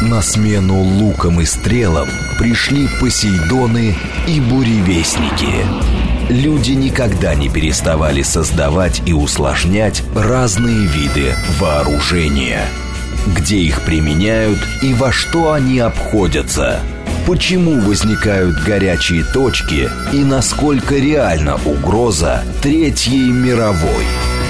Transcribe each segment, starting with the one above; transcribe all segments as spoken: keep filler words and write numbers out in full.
На смену лукам и стрелам пришли Посейдоны и буревестники. Люди никогда не переставали создавать и усложнять разные виды вооружения. Где их применяют и во что они обходятся? Почему возникают горячие точки и насколько реальна угроза Третьей мировой?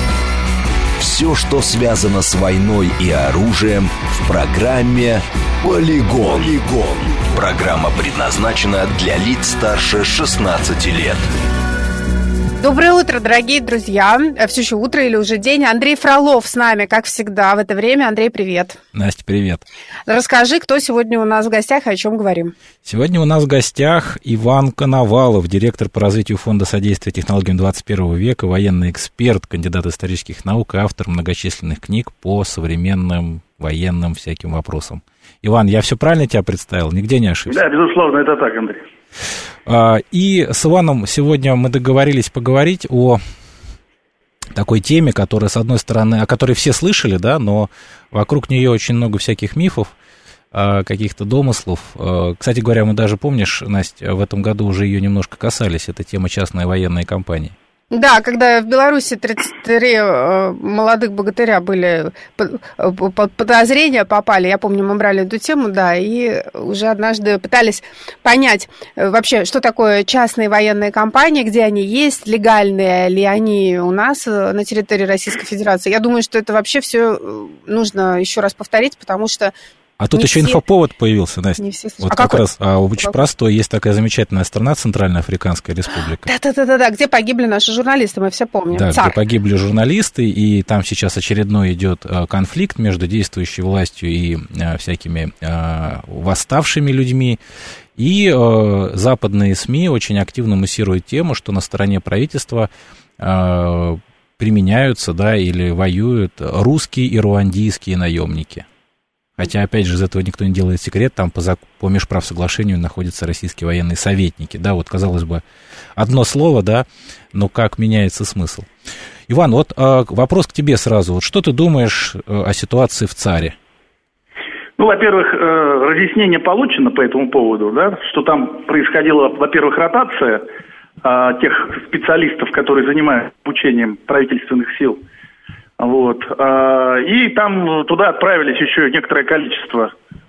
Все, что связано с войной и оружием, в программе «Полигон». Полигон. Программа предназначена для лиц старше шестнадцати лет. Доброе утро, дорогие друзья. Все еще утро или уже день. Андрей Фролов с нами, как всегда, в это время. Андрей, привет. Настя, привет. Расскажи, кто сегодня у нас в гостях и о чем говорим. Сегодня у нас в гостях Иван Коновалов, директор по развитию Фонда содействия технологиям двадцать первого века, военный эксперт, кандидат исторических наук и автор многочисленных книг по современным военным всяким вопросам. Иван, я все правильно тебя представил? Нигде не ошибся? Да, безусловно, это так, Андрей. И с Иваном сегодня мы договорились поговорить о такой теме, которая, с одной стороны, о которой все слышали, да, но вокруг нее очень много всяких мифов, каких-то домыслов. Кстати говоря, мы даже, помнишь, Настя, в этом году уже ее немножко касались, это тема частной военной компании. Да, когда в Беларуси тридцать три молодых богатыря были под подозрения, попали, я помню, мы брали эту тему, да, и уже однажды пытались понять вообще, что такое частные военные компании, где они есть, легальные ли они у нас на территории Российской Федерации. Я думаю, что это вообще все нужно еще раз повторить, потому что А тут не еще все... инфоповод появился, Настя. Не все вот а как какой? раз а, очень какой? простой. Есть такая замечательная страна, Центральная Африканская Республика. Да-да-да, где погибли наши журналисты, мы все помним. Да, Цар. где погибли журналисты, и там сейчас очередной идет конфликт между действующей властью и а, всякими а, восставшими людьми. И а, западные СМИ очень активно муссируют тему, что на стороне правительства а, применяются, да, или воюют русские и руандийские наемники. Хотя, опять же, из этого никто не делает секрет, там по, по межправсоглашению находятся российские военные советники, да, вот, казалось бы, одно слово, да, но как меняется смысл. Иван, вот э, вопрос к тебе сразу, вот что ты думаешь э, о ситуации в ЦАРе? Ну, во-первых, э, разъяснение получено по этому поводу, да, что там происходила, во-первых, ротация э, тех специалистов, которые занимаются обучением правительственных сил. Вот. И там туда отправились еще некоторое количество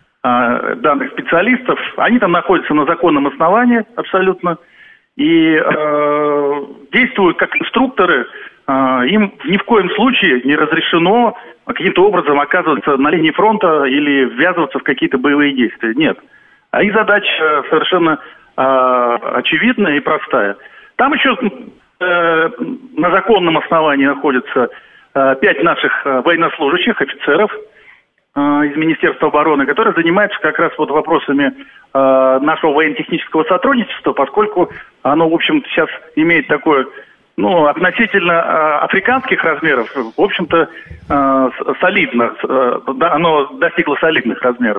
данных специалистов. Они там находятся на законном основании абсолютно. И э, действуют как инструкторы. Им ни в коем случае не разрешено каким-то образом оказываться на линии фронта или ввязываться в какие-то боевые действия. Нет. А их задача совершенно э, очевидная и простая. Там еще э, на законном основании находятся пять наших военнослужащих, офицеров э, из Министерства обороны, которые занимаются как раз вот вопросами э, нашего военно-технического сотрудничества, поскольку оно, в общем, сейчас имеет такое, ну, относительно э, африканских размеров, в общем-то, э, солидно, э, оно достигло солидных размеров.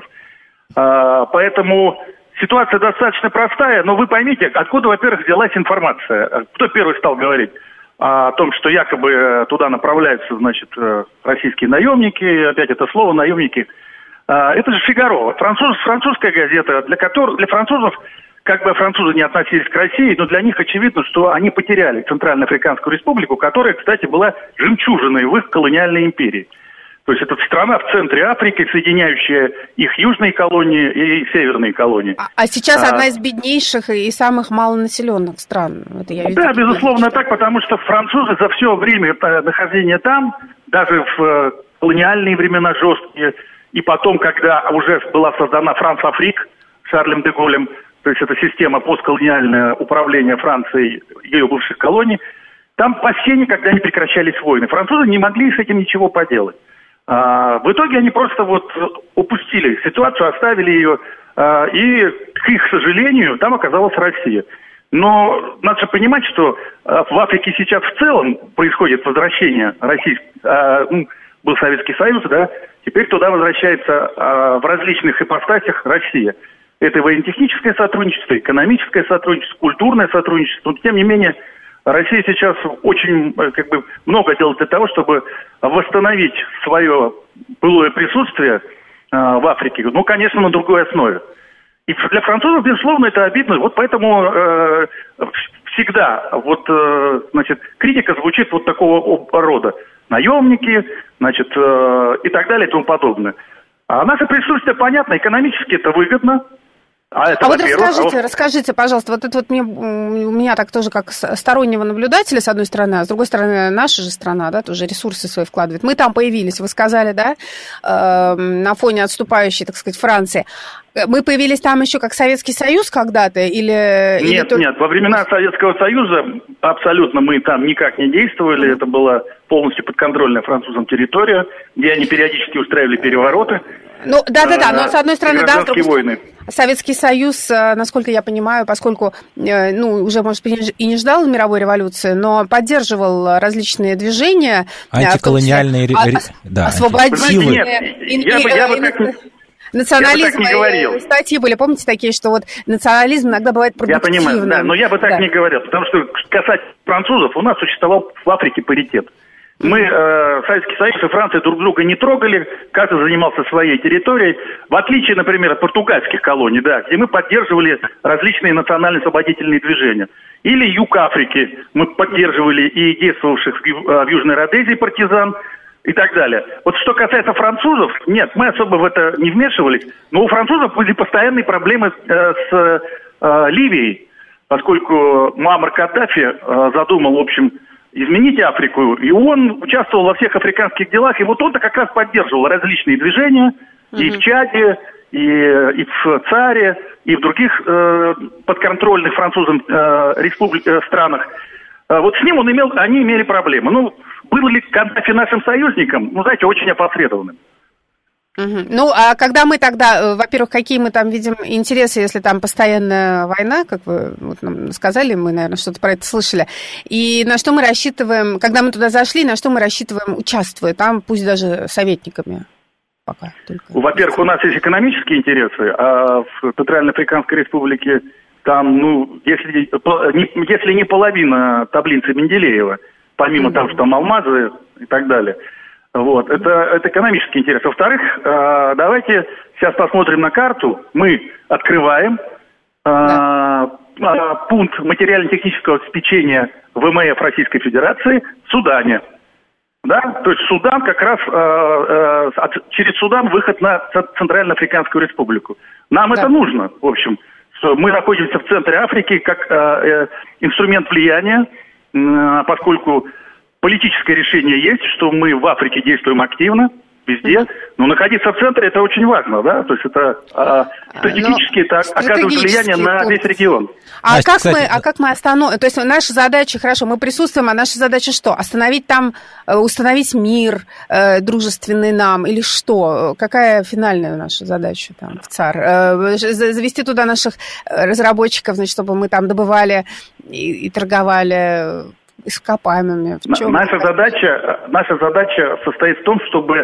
Э, поэтому ситуация достаточно простая, но вы поймите, откуда, во-первых, взялась информация. Кто первый стал говорить о том, что якобы туда направляются, значит, российские наемники, опять это слово наемники. Это же «Фигаро», француз, французская газета, для которой, для французов, как бы французы не относились к России, но для них очевидно, что они потеряли Центральноафриканскую республику, которая, кстати, была жемчужиной в их колониальной империи. То есть это страна в центре Африки, соединяющая их южные колонии и северные колонии. А, а сейчас а, одна из беднейших и самых малонаселенных стран. Это я да, безусловно, так, потому что французы за все время нахождения там, даже в колониальные времена жесткие, и потом, когда уже была создана Франц-Африк Шарлем де Голлем, то есть это система постколониальное управления Францией и ее бывших колоний, там вообще никогда не прекращались войны. Французы не могли с этим ничего поделать. А, в итоге они просто вот упустили ситуацию, оставили ее, а, и, к их сожалению, там оказалась Россия. Но надо же понимать, что а, в Африке сейчас в целом происходит возвращение России, а, ну, был Советский Союз, да, теперь туда возвращается а, в различных ипостасях Россия. Это военно-техническое сотрудничество, экономическое сотрудничество, культурное сотрудничество, но тем не менее Россия сейчас очень, как бы, много делает для того, чтобы восстановить свое былое присутствие в Африке? Ну, конечно, на другой основе. И для французов, безусловно, это обидно. Вот поэтому э, всегда вот, э, значит, критика звучит вот такого рода. Наемники, значит, э, и так далее и тому подобное. А наше присутствие, понятно, экономически это выгодно. А, это, а вот расскажите, а вот... расскажите, пожалуйста, вот это вот мне, у меня так тоже как стороннего наблюдателя, с одной стороны, а с другой стороны, наша же страна, да, тоже ресурсы свои вкладывает. Мы там появились, вы сказали, да, э, на фоне отступающей, так сказать, Франции. Мы появились там еще как Советский Союз когда-то? Или, нет, или... нет, во времена Советского Союза абсолютно мы там никак не действовали. Это была полностью подконтрольная французам территория, где они периодически устраивали перевороты. Ну, да-да-да, но с одной стороны, да, с другой войны. Советский Союз, насколько я понимаю, поскольку, ну, уже, может быть, и не ждал мировой революции, но поддерживал различные движения. Антиколониальные да, освободительные. Я бы так... Национализм, статьи были, помните, такие, что вот национализм иногда бывает продуктивным. Я понимаю, да, но я бы так да. не говорил, потому что касательно французов, у нас существовал в Африке паритет. Мы, э, Советский Союз и Франция друг друга не трогали, каждый занимался своей территорией, в отличие, например, от португальских колоний, да, где мы поддерживали различные национально-освободительные движения. Или юг Африки, мы поддерживали и действовавших в Южной Родезии партизан, и так далее. Вот что касается французов, нет, мы особо в это не вмешивались, но у французов были постоянные проблемы э, с э, Ливией, поскольку Муаммар Каддафи э, задумал, в общем, изменить Африку, и он участвовал во всех африканских делах, и вот он-то как раз поддерживал различные движения mm-hmm. и в Чаде, и, и в ЦАРе, и в других э, подконтрольных французам э, республи- э, странах. Э, вот с ним он имел, они имели проблемы. Ну, был ли Каддафи нашим союзником? Ну, знаете, очень опосредованным. Угу. Ну, а когда мы тогда, во-первых, какие мы там видим интересы, если там постоянная война, как вы вот нам сказали, мы, наверное, что-то про это слышали, и на что мы рассчитываем, когда мы туда зашли, на что мы рассчитываем, участвуя там, пусть даже советниками пока только. Во-первых, у нас есть экономические интересы, а в Центральноафриканской Республике там, ну, если, если не половина таблицы Менделеева, помимо mm-hmm. того, что там алмазы и так далее. Вот, это, это экономический интерес. Во-вторых, э, давайте сейчас посмотрим на карту. Мы открываем э, э, пункт материально-технического обеспечения ВМФ Российской Федерации в Судане. Да? То есть Судан как раз, э, э, через Судан выход на Центральноафриканскую Республику. Нам да. это нужно, в общем. Мы находимся в центре Африки как э, э, инструмент влияния, э, поскольку политическое решение есть, что мы в Африке действуем активно, везде, но находиться в центре это очень важно, да, то есть это а, стратегически это оказывает влияние на весь регион. А Настя, как кстати, мы, а как мы остановим, то есть наша задача, хорошо, мы присутствуем, а наша задача что? Остановить там, установить мир э, дружественный нам или что? Какая финальная наша задача там в ЦАР? Э, завести туда наших разработчиков, значит, чтобы мы там добывали и, и торговали ископаемыми. Наша задача, наша задача состоит в том, чтобы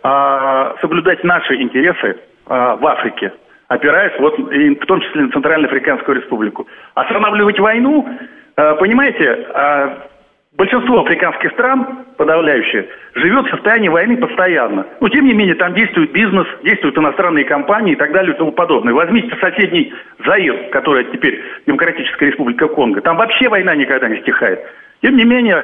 э, соблюдать наши интересы э, в Африке, опираясь вот, и в том числе на Центральноафриканскую Республику. Останавливать войну, э, понимаете, э, большинство африканских стран, подавляющее, живет в состоянии войны постоянно. Но тем не менее там действует бизнес, действуют иностранные компании и так далее и тому подобное. Возьмите соседний Заир, который теперь Демократическая Республика Конго. Там вообще война никогда не стихает. Тем не менее,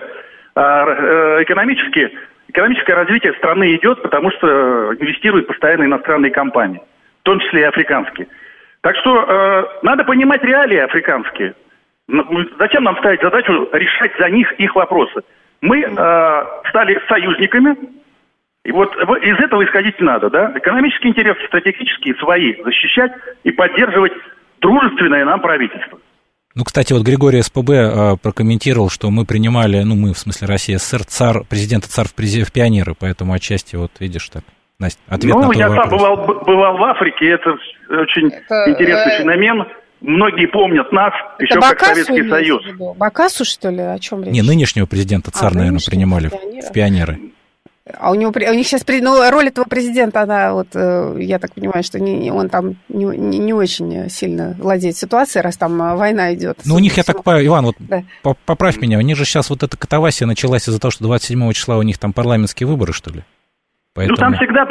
экономически, экономическое развитие страны идет, потому что инвестируют постоянно иностранные компании, в том числе и африканские. Так что э, надо понимать реалии африканские. Зачем нам ставить задачу решать за них их вопросы? Мы э, стали союзниками, и вот из этого исходить надо, да? Экономические интересы, стратегические, свои, защищать и поддерживать дружественное нам правительство. Ну, кстати, вот Григорий СПБ э, прокомментировал, что мы принимали, ну, мы, в смысле, Россия, СССР, цар, президента ЦАР в, прези, в пионеры, поэтому отчасти, вот, видишь, так, Настя, ответ ну, на твой я вопрос. сам бывал, бывал в Африке, это очень это, интересный э... феномен. Многие помнят нас это еще Бакасу как Советский Союз. Бакасу, что ли, о чем речь? Не, нынешнего президента ЦАР, а, наверное, принимали в, в пионеры. А у него, у них сейчас, ну, роль этого президента, она, вот, я так понимаю, что не, он там не, не, не очень сильно владеет ситуацией, раз там война идет. Ну, у них, я так понимаю, Иван, вот да. поправь меня, у них же сейчас вот эта катавасия началась из-за того, что двадцать седьмого числа у них там парламентские выборы, что ли? Поэтому... Ну, там всегда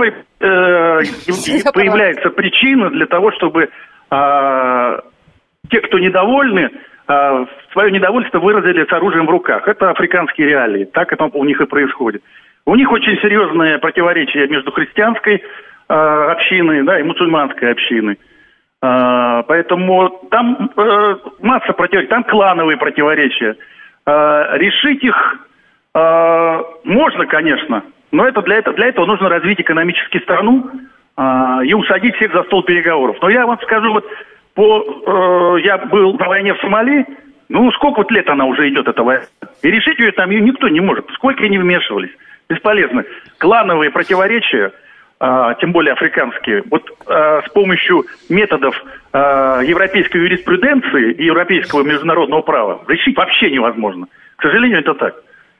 э, появляется причина для того, чтобы э, те, кто недовольны, э, свое недовольство выразили с оружием в руках. Это африканские реалии, так это у них и происходит. У них очень серьезное противоречие между христианской э, общиной, да, и мусульманской общиной. Э, поэтому там э, масса противоречий, там клановые противоречия. Э, решить их э, можно, конечно. Но это для, этого, для этого нужно развить экономически страну а, и усадить всех за стол переговоров. Но я вам скажу, вот по, э, я был на войне в Сомали, ну сколько вот лет она уже идет, эта война, и решить ее там никто не может, сколько они вмешивались, бесполезно. Клановые противоречия, а, тем более африканские, вот а, с помощью методов а, европейской юриспруденции и европейского международного права решить вообще невозможно. К сожалению, это так.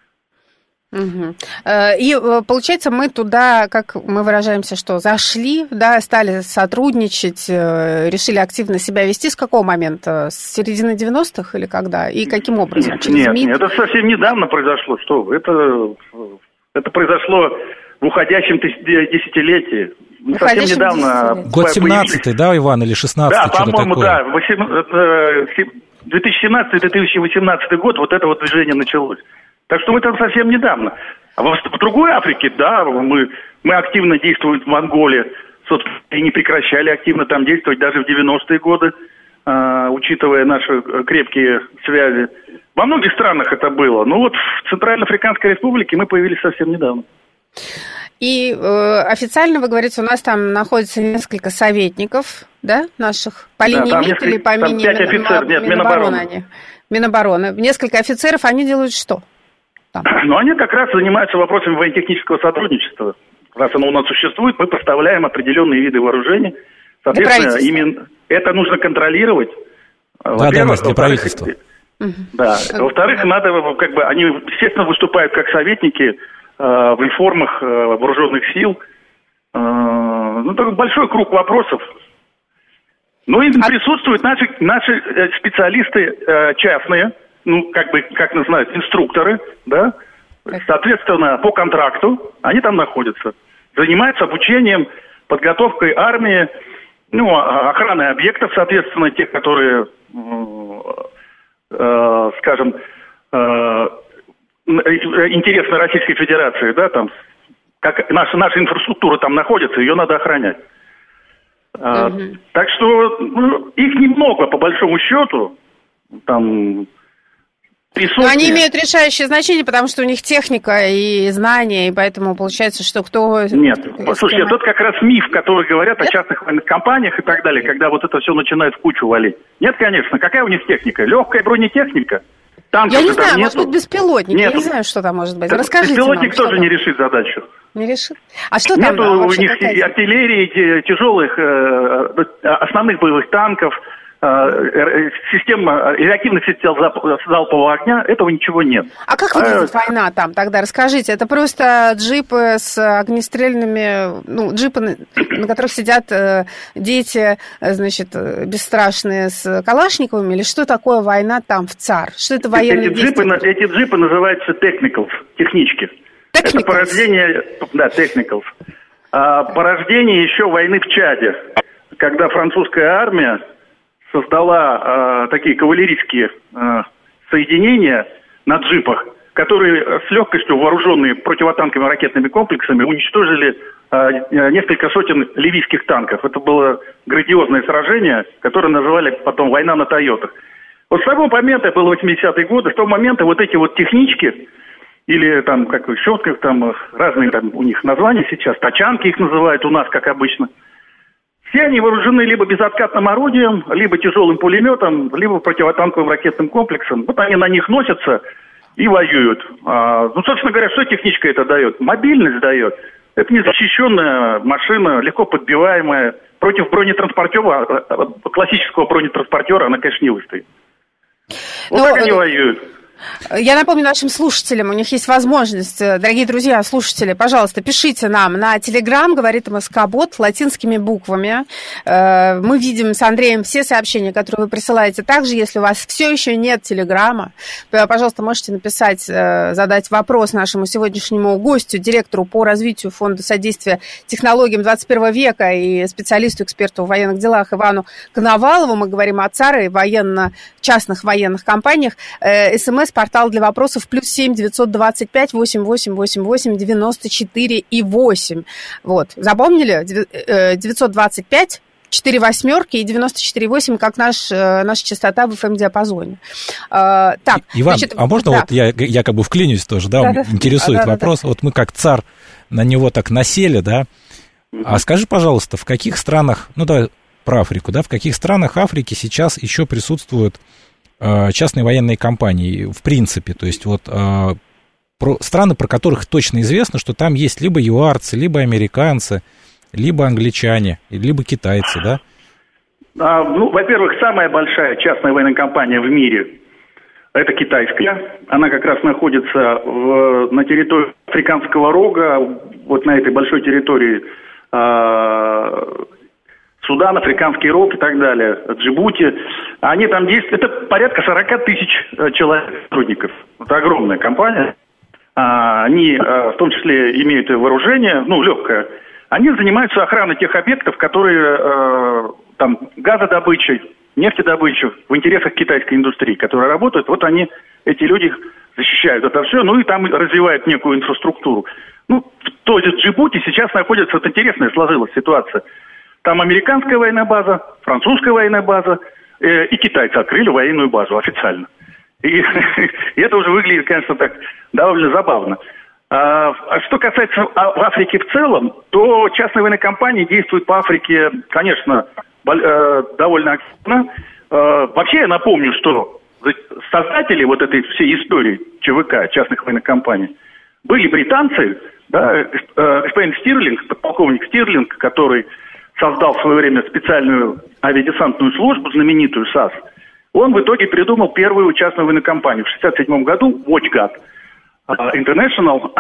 Угу. И получается, мы туда, как мы выражаемся, что зашли, да, стали сотрудничать, решили активно себя вести. С какого момента? С середины девяностых или когда? И каким образом? Через нет, МИД? Нет, это совсем недавно произошло. Что вы? Это, это произошло в уходящем десятилетии. Совсем недавно. Год семнадцатый, да, Иван, или шестнадцатый? Да, по-моему, да. две тысячи семнадцатый - две тысячи восемнадцатый год вот это вот движение началось. Так что мы там совсем недавно. А в, в другой Африке, да, мы, мы активно действуем в Анголе, собственно, и не прекращали активно там действовать даже в девяностые годы, э, учитывая наши крепкие связи. Во многих странах это было. Но вот в Центральноафриканской Республике мы появились совсем недавно. И э, официально, вы говорите, у нас там находится несколько советников, да, наших, по линии да, МИД или по линии пять офицеров, нет, Минобороны. Они? Минобороны. Несколько офицеров, они делают что? Там. Ну, они как раз занимаются вопросами военно-технического сотрудничества. Раз оно у нас существует, мы поставляем определенные виды вооружений. Соответственно, именно это нужно контролировать. Да, да, для правительства. Да. Во-вторых, надо, как бы, они, естественно, выступают как советники э, в реформах э, вооруженных сил. Э, ну, такой большой круг вопросов. Ну, и а... присутствуют наши, наши специалисты э, частные, ну, как бы, как называют, инструкторы, да, соответственно, по контракту они там находятся. Занимаются обучением, подготовкой армии, ну, охраной объектов, соответственно, тех, которые, э, скажем, э, интересны Российской Федерации, да, там, как наша, наша инфраструктура там находится, ее надо охранять. Uh-huh. Так что ну, их немного, по большому счету, там... Но они имеют решающее значение, потому что у них техника и знания, и поэтому получается, что кто... Нет, послушайте, тут как раз миф, который говорят Нет? о частных военных компаниях и так далее, когда вот это все начинает в кучу валить. Нет, конечно, какая у них техника? Легкая бронетехника? Танков я не знаю, нету. Может быть, беспилотник, Нет. я не знаю, что там может быть. Расскажите беспилотник нам, тоже не решит задачу. Не решит? А что Нету там? у них какая-то? Артиллерии, тяжелых, основных боевых танков, система, реактивных систем залпового огня, этого ничего нет. А как выглядит а, война там тогда? Расскажите, это просто джипы с огнестрельными, ну, джипы, на которых сидят дети, значит, бесстрашные с калашниковыми, или что такое война там в ЦАР? Что это военные эти джипы, эти джипы называются technicals, технички. Technicals. Это порождение, да, technicals. А, порождение еще войны в Чаде, когда французская армия создала э, такие кавалерийские э, соединения на джипах, которые с легкостью, вооруженные противотанковыми ракетными комплексами, уничтожили э, несколько сотен ливийских танков. Это было грандиозное сражение, которое называли потом «Война на Тойотах». Вот с того момента, это было восьмидесятые годы, с того момента вот эти вот технички, или там, как еще, как там разные там у них названия сейчас, тачанки их называют у нас, как обычно, все они вооружены либо безоткатным орудием, либо тяжелым пулеметом, либо противотанковым ракетным комплексом. Вот они на них носятся и воюют. А, ну, собственно говоря, что техничка это дает? Мобильность дает. Это незащищенная машина, легко подбиваемая. Против бронетранспортера, классического бронетранспортера, она, конечно, не выстоит. Вот Но... так они воюют. Я напомню нашим слушателям, у них есть возможность, дорогие друзья, слушатели, пожалуйста, пишите нам на Telegram, говорит МСК-бот, латинскими буквами. Мы видим с Андреем все сообщения, которые вы присылаете. Также, если у вас все еще нет Телеграма, пожалуйста, можете написать, задать вопрос нашему сегодняшнему гостю, директору по развитию Фонда содействия технологиям двадцать первого века и специалисту, эксперту в военных делах Ивану Коновалову. Мы говорим о ЦАРе, военно, частных военных компаниях. СМС портал для вопросов плюс семь девятьсот двадцать пять восемь восемь восемь восемь девяносто четыре и восемь. Вот, запомнили? девятьсот двадцать пять четыре восьмерки и девяносто четыре восемь, как наш, наша частота в эф эм-диапазоне. А, так, Иван, значит, а можно да. вот я, я как бы вклинюсь тоже, да, да, да. интересует да, да, вопрос. да. Вот мы как ЦАР на него так насели, да. А скажи, пожалуйста, в каких странах, ну давай про Африку, да, в каких странах Африки сейчас еще присутствуют частные военные компании, в принципе, то есть вот э, про, страны, про которых точно известно, что там есть либо юарцы, либо американцы, либо англичане, либо китайцы, да? А, ну, во-первых, самая большая частная военная компания в мире – это китайская. Она как раз находится в, на территории Африканского рога, вот на этой большой территории э, Судан, Африканский рог и так далее, Джибути. Они там действуют, это порядка сорок тысяч человек, сотрудников. Это огромная компания. Они в том числе имеют вооружение, ну, легкое. Они занимаются охраной тех объектов, которые там газодобычей, нефтедобычей в интересах китайской индустрии, которая работает. Вот они, эти люди защищают это все, ну и там развивают некую инфраструктуру. Ну, в той же Джибути сейчас находится, вот интересная сложилась ситуация. Там американская военная база, французская военная база, э, и китайцы открыли военную базу официально. И, и это уже выглядит, конечно, так довольно забавно. А, а что касается а, в Африке в целом, то частные военные компании действуют по Африке, конечно, боль, э, довольно активно. Э, вообще я напомню, что создатели вот этой всей истории ЧВК, частных военных компаний, были британцы, да, э, господин Стирлинг, подполковник Стирлинг, который создал в свое время специальную авиадесантную службу, знаменитую САС, он в итоге придумал первую частную военную компанию в шестьдесят седьмом году, WatchGuard International.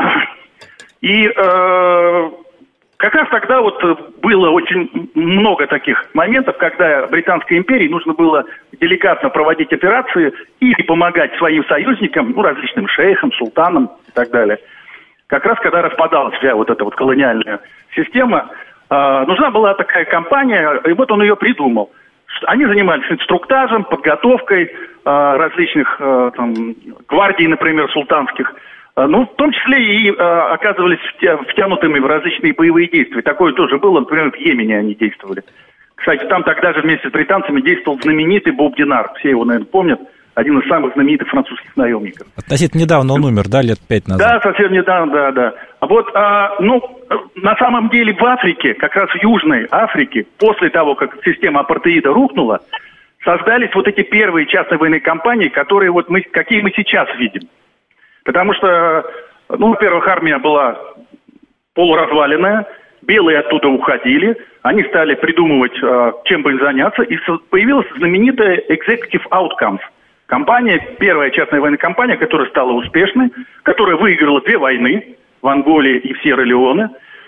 И э, как раз тогда вот было очень много таких моментов, когда Британской империи нужно было деликатно проводить операции или помогать своим союзникам, ну, различным шейхам, султанам и так далее. Как раз когда распадалась вся вот эта вот колониальная система, Uh, нужна была такая компания, и вот он ее придумал. Они занимались инструктажем, подготовкой uh, различных uh, там, гвардий, например, султанских. Uh, ну, в том числе и uh, оказывались втянутыми в различные боевые действия. Такое тоже было, например, в Йемене они действовали. Кстати, там тогда же вместе с британцами действовал знаменитый Боб Динар. Все его, наверное, помнят. Один из самых знаменитых французских наемников. Относительно недавно он умер, да, лет пять назад? Да, совсем недавно, да, да. А вот, а, ну, на самом деле в Африке, как раз в Южной Африке, после того, как система апартеида рухнула, создались вот эти первые частные военные компании, которые вот мы, какие мы сейчас видим. Потому что, ну, во-первых, армия была полуразваленная, белые оттуда уходили, они стали придумывать, чем бы им заняться, и появилась знаменитая Executive Outcomes. Компания, первая частная военная компания, которая стала успешной, которая выиграла две войны в Анголе и в Сьерра-Леоне.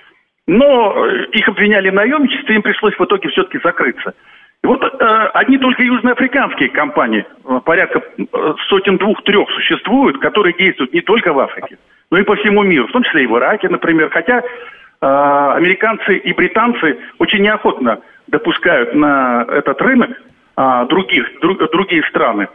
Но их обвиняли в наемничестве, им пришлось в итоге все-таки закрыться. И вот э, одни только южноафриканские компании, порядка сотен двух-трех существуют, которые действуют не только в Африке, но и по всему миру, в том числе и в Ираке, например. Хотя э, американцы и британцы очень неохотно допускают на этот рынок э, других, друг, другие страны.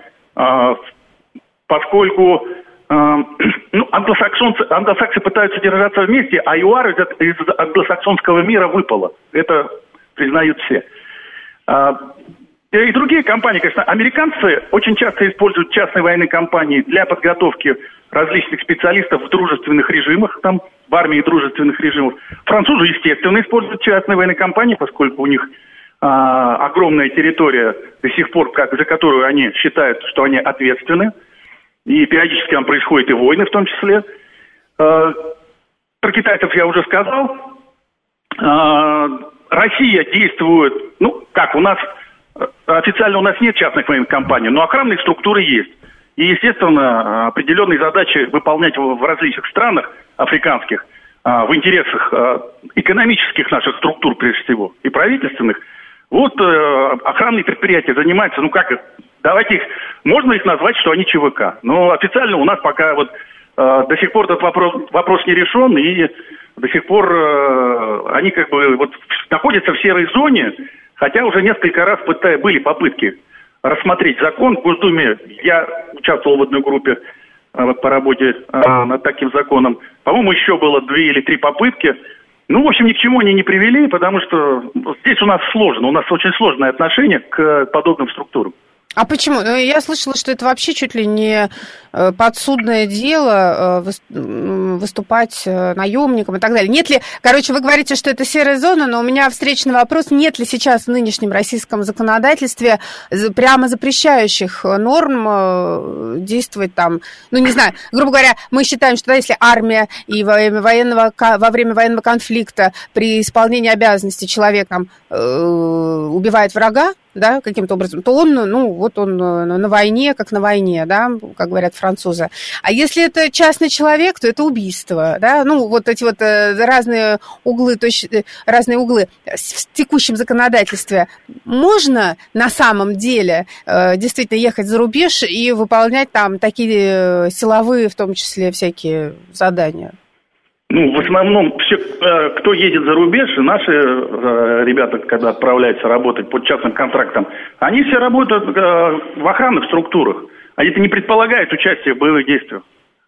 Поскольку э, ну, англосаксонцы, англосаксы пытаются держаться вместе, а ЮАР из, из англосаксонского мира выпало. Это признают все. Э, и другие компании, конечно, американцы очень часто используют частные военные компании для подготовки различных специалистов в дружественных режимах, там, в армии дружественных режимов. Французы, естественно, используют частные военные компании, поскольку у них А, огромная территория до сих пор, как, за которую они считают, что они ответственны. И периодически там происходят и войны в том числе. А, про китайцев я уже сказал. А, Россия действует, ну, как, у нас, официально у нас нет частных военных компаний, но охранные структуры есть. И, естественно, определенные задачи выполнять в различных странах африканских в интересах экономических наших структур, прежде всего, и правительственных. Вот охранные предприятия занимаются, ну как, давайте их, можно их назвать, что они ЧВК. Но официально у нас пока вот до сих пор этот вопрос, вопрос не решен, и до сих пор они как бы вот находятся в серой зоне, хотя уже несколько раз пытая, были попытки рассмотреть закон. В Госдуме я участвовал в одной группе э, по работе э, над таким законом. По-моему, еще было две или три попытки. Ну, в общем, ни к чему они не привели, потому что здесь у нас сложно. У нас очень сложное отношение к подобным структурам. А почему? Я слышала, что это вообще чуть ли не подсудное дело выступать наемником и так далее. Нет ли, короче, вы говорите, что это серая зона, но у меня встречный вопрос, нет ли сейчас в нынешнем российском законодательстве прямо запрещающих норм действовать там, ну, не знаю, грубо говоря, мы считаем, что да, если армия и во время военного, во время военного конфликта при исполнении обязанностей человек там, убивает врага, да, каким-то образом, то он, ну, вот он на войне, как на войне, да, как говорят французы. А если это частный человек, то это убийство, да, ну, вот эти вот разные углы, то есть разные углы в текущем законодательстве. Можно на самом деле действительно ехать за рубеж и выполнять там такие силовые, в том числе, всякие задания? Ну, в основном, все, кто едет за рубеж, наши ребята, когда отправляются работать под частным контрактом, они все работают в охранных структурах. А это не предполагает участие в боевых действиях.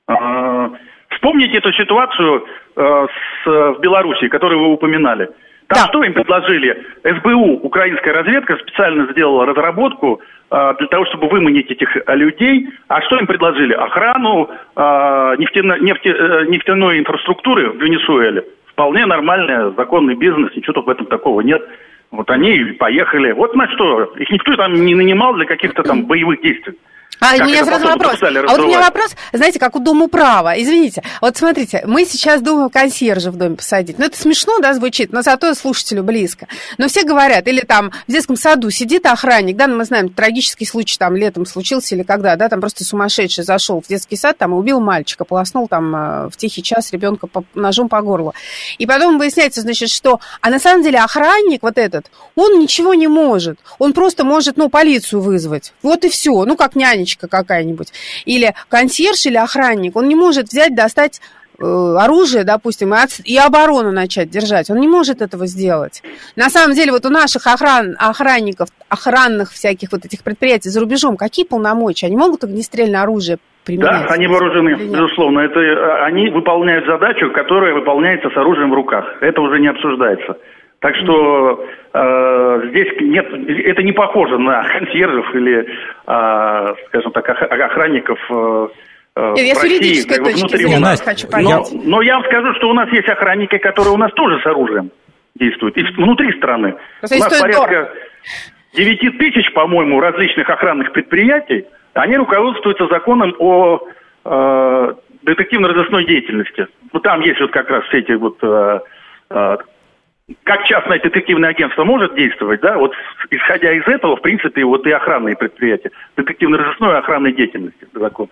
Вспомните эту ситуацию с, в Беларуси, которую вы упоминали. Там да. Что им предложили? СБУ, украинская разведка, специально сделала разработку э, для того, чтобы выманить этих людей. А что им предложили? Охрану э, нефтяно, нефте, э, нефтяной инфраструктуры в Венесуэле. Вполне нормальный, законный бизнес, ничего в этом такого нет. Вот они и поехали. Вот на что, их никто там не нанимал для каких-то там боевых действий. А у меня сразу вопрос. А вот у меня вопрос, знаете, как у Домуправа. Извините, вот смотрите, мы сейчас думаем консьержа в доме посадить. Ну, это смешно, да, звучит, но зато слушателю близко. Но все говорят, или там в детском саду сидит охранник, да, ну, мы знаем, трагический случай там летом случился или когда, да, там просто сумасшедший зашел в детский сад, там, и убил мальчика, полоснул там в тихий час ребенка по, ножом по горлу. И потом выясняется, значит, что, а на самом деле охранник вот этот, он ничего не может. Он просто может, ну, полицию вызвать. Вот и все. Ну, как нянечка какая-нибудь, или консьерж, или охранник, он не может взять, достать э, оружие, допустим, и, от, и оборону начать держать. Он не может этого сделать. На самом деле, вот у наших охран, охранников, охранных всяких вот этих предприятий за рубежом, какие полномочия? Они могут огнестрельное оружие применять? Да, они вооружены, безусловно. Это, они выполняют задачу, которая выполняется с оружием в руках. Это уже не обсуждается. Так что э, здесь нет, это не похоже на консьержев или, э, скажем так, охранников э, нет, я в России. Как бы, внутри зрения, нас. Хочу но, но я вам скажу, что у нас есть охранники, которые у нас тоже с оружием действуют. И внутри страны. У нас порядка девять тысяч, по-моему, различных охранных предприятий. Они руководствуются законом о э, детективно-розыскной деятельности. Ну, там есть вот как раз все эти вот... Э, э, как частное детективное агентство может действовать, да, вот исходя из этого, в принципе, вот и охранные предприятия, детективно-розыскной охранной деятельности закон.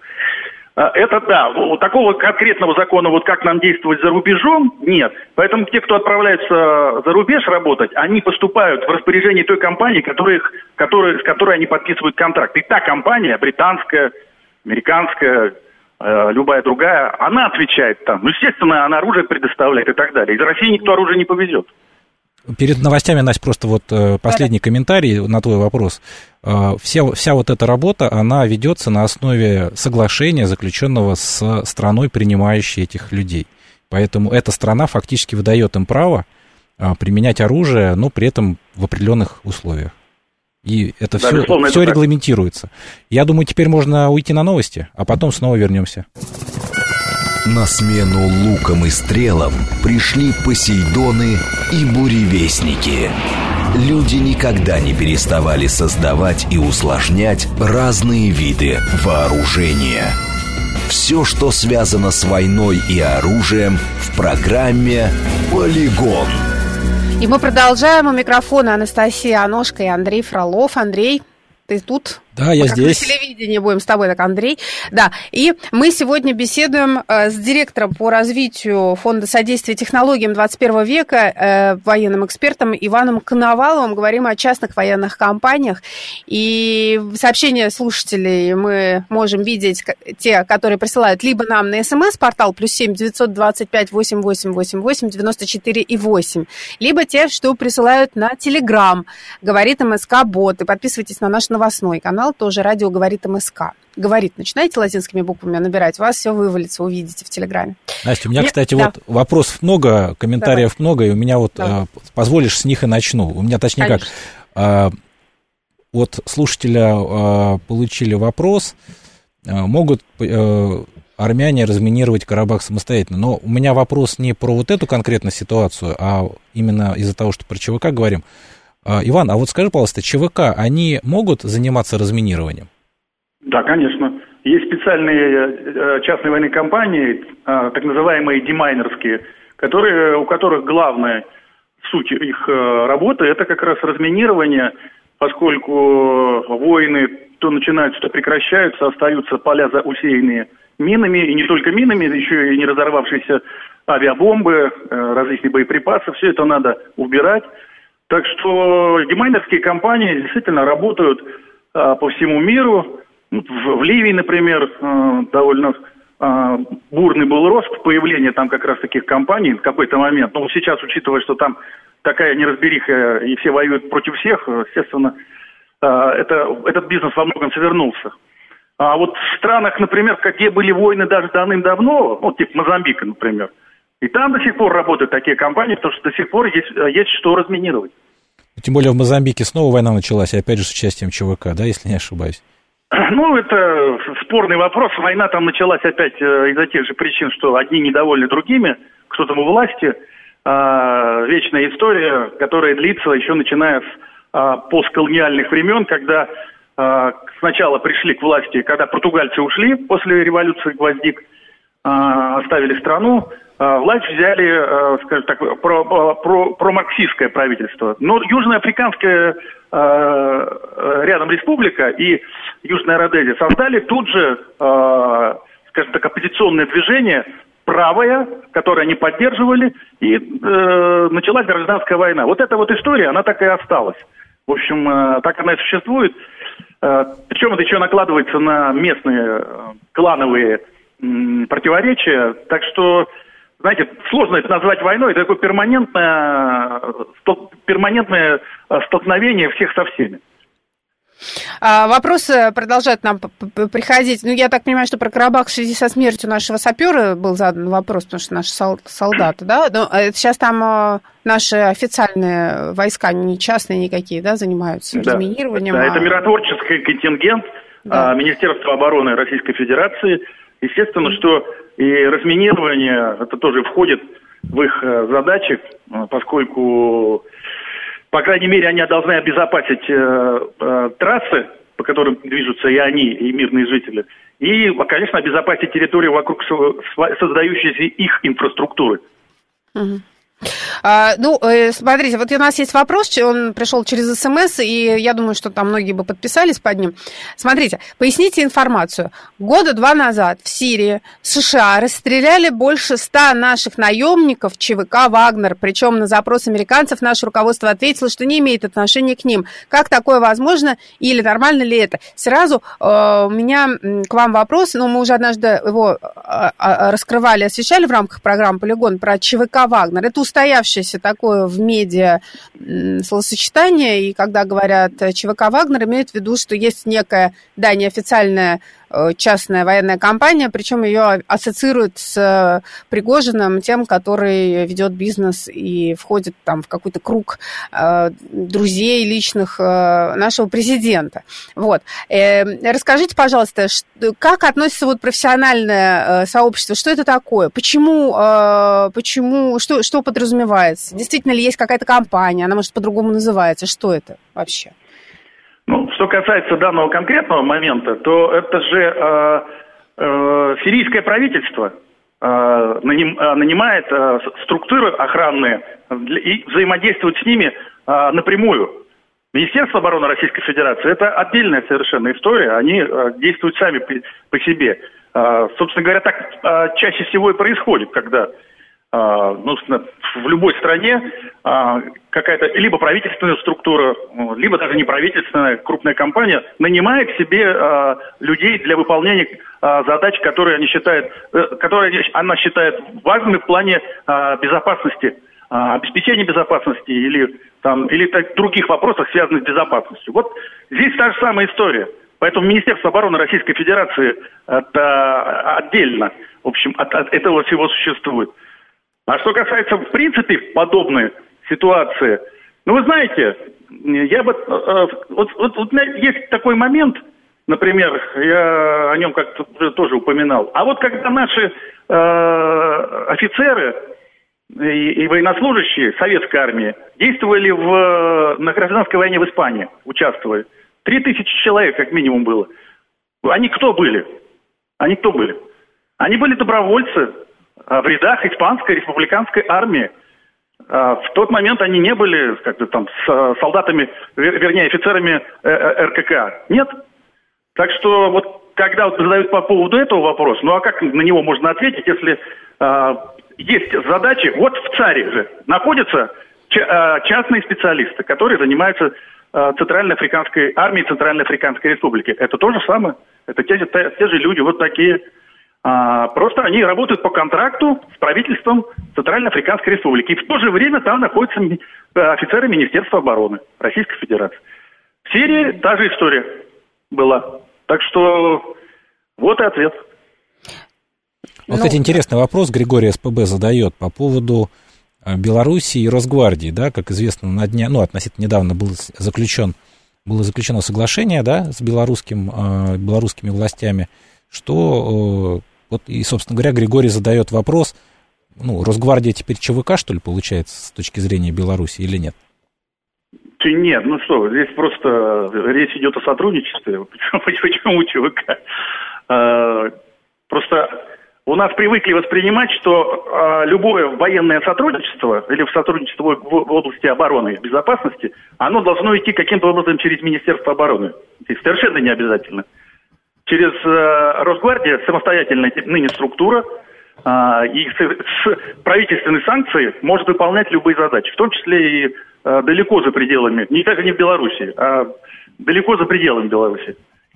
Это да, вот такого конкретного закона, вот как нам действовать за рубежом, нет. Поэтому те, кто отправляются за рубеж работать, они поступают в распоряжение той компании, которая, которая, с которой они подписывают контракт. И та компания, британская, американская, э, любая другая, она отвечает там. Ну, естественно, она оружие предоставляет и так далее. Из России никто оружие не повезет. Перед новостями, Настя, просто вот последний комментарий на твой вопрос. Вся, вся вот эта работа, она ведется на основе соглашения, заключенного с страной, принимающей этих людей. Поэтому эта страна фактически выдает им право применять оружие, но при этом в определенных условиях. И это да, все, все это регламентируется. Я думаю, теперь можно уйти на новости, а потом снова вернемся. На смену лукам и стрелам пришли Посейдоны и буревестники. Люди никогда не переставали создавать и усложнять разные виды вооружения. Все, что связано с войной и оружием, в программе «Полигон». И мы продолжаем. У микрофона Анастасия Аношка и Андрей Фролов. Андрей, ты тут? Да, я мы здесь. Как на телевидении будем с тобой, так, Андрей. Да, и мы сегодня беседуем э, с директором по развитию Фонда содействия технологиям двадцать первого века, э, военным экспертом Иваном Коноваловым. Говорим о частных военных компаниях. И сообщения слушателей мы можем видеть, те, которые присылают либо нам на СМС-портал плюс семь девятьсот двадцать пять восемь восемь восемь восемь девяносто четыре и восемь, либо те, что присылают на Телеграм, говорит МСК-бот. И подписывайтесь на наш новостной канал, тоже радио «Говорит МСК». Говорит, начинайте латинскими буквами набирать, у вас все вывалится, увидите в Телеграме. Настя, у меня, Мне... кстати, да. вот вопросов много, комментариев Давай. много, и у меня вот, э, позволишь, с них и начну. У меня, точнее, Конечно. как, э, от слушателя э, получили вопрос, э, могут э, армяне разминировать Карабах самостоятельно, но у меня вопрос не про вот эту конкретную ситуацию, а именно из-за того, что про ЧВК говорим. Иван, а вот скажи, пожалуйста, ЧВК, они могут заниматься разминированием? Да, конечно. Есть специальные частные военные компании, так называемые демайнерские, которые, у которых главная суть их работы – это как раз разминирование, поскольку войны то начинаются, то прекращаются, остаются поля усеянные минами, и не только минами, еще и не разорвавшиеся авиабомбы, различные боеприпасы, все это надо убирать. Так что демайнерские компании действительно работают а, по всему миру. В, в Ливии, например, а, довольно а, бурный был рост появления там как раз таких компаний в какой-то момент. Но сейчас, учитывая, что там такая неразбериха и все воюют против всех, естественно, а, это, этот бизнес во многом свернулся. А вот в странах, например, где были войны даже давным-давно, вот типа Мозамбика, например, и там до сих пор работают такие компании, потому что до сих пор есть, есть что разминировать. Тем более в Мозамбике снова война началась, и опять же с участием ЧВК, да, если не ошибаюсь? Ну, это спорный вопрос. Война там началась опять из-за тех же причин, что одни недовольны другими, кто там у власти. А, вечная история, которая длится еще начиная с а, постколониальных времен, когда а, сначала пришли к власти, когда португальцы ушли после революции гвоздик, а, оставили страну. Власть взяли, скажем так, про, про, промарксистское правительство. Но южноафриканская рядом республика и Южная Родезия создали тут же, скажем так, оппозиционное движение, правое, которое они поддерживали, и началась гражданская война. Вот эта вот история, она так и осталась. В общем, так она и существует. Причем это еще накладывается на местные клановые противоречия. Так что, знаете, сложно это назвать войной, это такое перманентное, перманентное столкновение всех со всеми. А, вопросы продолжают нам приходить. Ну, я так понимаю, что про Карабах в связи со смертью нашего сапера был задан вопрос, потому что наши солдаты, да? Но сейчас там наши официальные войска, не частные никакие, да, занимаются да. разминированием. Да, это миротворческий контингент да. Министерства обороны Российской Федерации. Естественно, что и разминирование, это тоже входит в их задачи, поскольку, по крайней мере, они должны обезопасить э, э, трассы, по которым движутся и они, и мирные жители, и, конечно, обезопасить территорию вокруг создающейся их инфраструктуры. Угу. А, ну, смотрите, вот у нас есть вопрос, он пришел через СМС, и я думаю, что там многие бы подписались под ним. Смотрите, поясните информацию. Года два назад в Сирии США расстреляли больше ста наших наемников ЧВК «Вагнер», причем на запрос американцев наше руководство ответило, что не имеет отношения к ним. Как такое возможно или нормально ли это? Сразу э, у меня к вам вопрос, но мы уже однажды его э, раскрывали, освещали в рамках программы «Полигон» про ЧВК «Вагнер». Это устоявшееся такое в медиа словосочетание, и когда говорят ЧВК «Вагнер», имеют в виду, что есть некая, да, неофициальная частная военная компания, причем ее ассоциируют с Пригожиным, тем, который ведет бизнес и входит там в какой-то круг э, друзей личных э, нашего президента. Вот. Э, расскажите, пожалуйста, что, как относится вот профессиональное э, сообщество, что это такое, почему, э, почему что, что подразумевается, действительно ли есть какая-то компания, она может по-другому называется, что это вообще? Ну, что касается данного конкретного момента, то это же э, э, сирийское правительство э, наним, э, нанимает э, структуры охранные для, и взаимодействует с ними э, напрямую. Министерство обороны Российской Федерации – это отдельная совершенно история, они э, действуют сами по, по себе. Э, собственно говоря, так э, чаще всего и происходит, когда э, ну, в любой стране э, какая-то либо правительственная структура, либо даже неправительственная крупная компания нанимает к себе э, людей для выполнения э, задач, которые, они считают, э, которые она считает важными в плане э, безопасности, э, обеспечения безопасности или... Там, или так, других вопросах, связанных с безопасностью. Вот здесь та же самая история. Поэтому Министерство обороны Российской Федерации это отдельно, в общем, от, от этого всего существует. А что касается, в принципе, подобной ситуации, ну, вы знаете, я бы... Э, вот, вот, вот есть такой момент, например, я о нем как-то уже тоже упоминал. А вот когда наши э, офицеры... И, и военнослужащие советской армии действовали в, на гражданской войне в Испании, участвовали. Три тысячи человек как минимум было. Они кто были? Они кто были? Они были добровольцы в рядах испанской республиканской армии. В тот момент они не были как-то там с солдатами, вернее, офицерами эр ка ка. Нет. Так что вот когда вот задают по поводу этого вопроса, ну а как на него можно ответить, если... Есть задачи, вот в ЦАРе же находятся частные специалисты, которые занимаются Центральноафриканской армией Центральноафриканской Республики. Это то же самое, это те, те, те же люди, вот такие. Просто они работают по контракту с правительством Центральноафриканской Республики. И в то же время там находятся офицеры Министерства обороны Российской Федерации. В Сирии та же история была. Так что вот и ответ. Вот, кстати, ну, интересный вопрос Григорий СПБ задает по поводу Белоруссии и Росгвардии, да, как известно, на дне, ну, относительно недавно был заключен, было заключено соглашение, да, с белорусским, э, белорусскими властями, что, э, вот, и, собственно говоря, Григорий задает вопрос, ну, Росгвардия теперь ЧВК, что ли, получается, с точки зрения Беларуси или нет? Нет, ну что, здесь просто речь идет о сотрудничестве, почему ЧВК? Просто... У нас привыкли воспринимать, что э, любое военное сотрудничество или сотрудничество в, в области обороны и безопасности, оно должно идти каким-то образом через Министерство обороны. Здесь совершенно не обязательно. Через э, Росгвардия самостоятельная ныне структура, э, и с, с правительственной санкцией может выполнять любые задачи, в том числе и э, далеко за пределами, не даже не в Беларуси, а далеко за пределами Беларуси.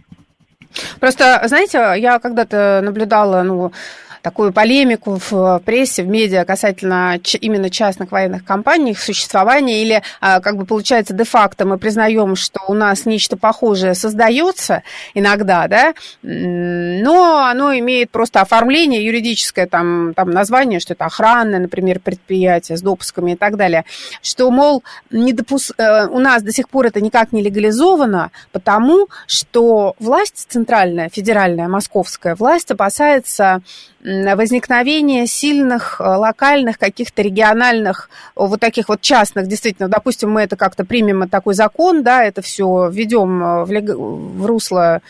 Просто, знаете, я когда-то наблюдала, ну, такую полемику в прессе, в медиа касательно именно частных военных компаний, их существования, или, как бы, получается, де-факто мы признаем, что у нас нечто похожее создается иногда, да, но оно имеет просто оформление юридическое, там, там название, что это охранное, например, предприятие с допусками и так далее, что, мол, не допус... у нас до сих пор это никак не легализовано, потому что власть центральная, федеральная, московская власть опасается возникновение сильных локальных, каких-то региональных, вот таких вот частных, действительно, допустим, мы это как-то примем, такой закон, да, это все введем в, лег... в русло,